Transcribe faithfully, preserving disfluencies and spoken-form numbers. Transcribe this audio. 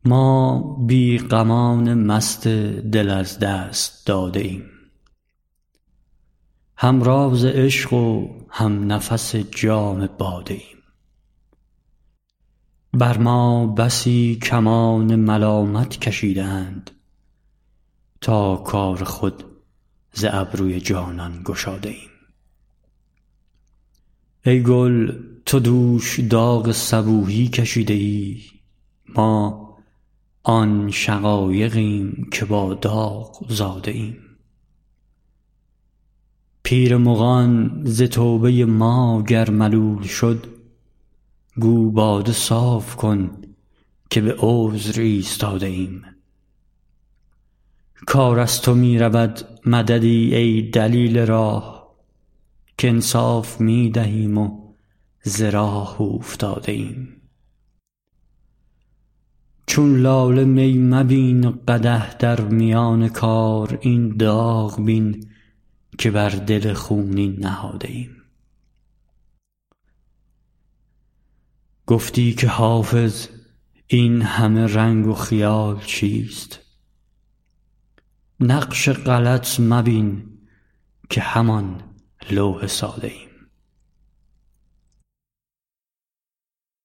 ما بی غمان مست دل از دست داده ایم، هم راز عشق و هم نفس جام باده ایم. بر ما بسی کمان ملامت کشیدند، تا کار خود ز ابروی جانان گشاده ایم. ای گل تو دوش داغ صبوحی کشیده ای، ما آن شقایقیم که با داغ زاده ایم. پیر مغان ز توبه ما گر ملول شد، گو باده صاف کن که به عذر ایستاده ایم. کار از تو می رود مددی ای دلیل راه، که انصاف می دهیم و ز راه اوفتاده ایم. چون لاله می مبین و قدح در میان کار، این داغ بین که بر دل خونین نهاده ایم. گفتی که حافظ این همه رنگ و خیال چیست، نقش غلط مبین که همان لوح ساده ایم.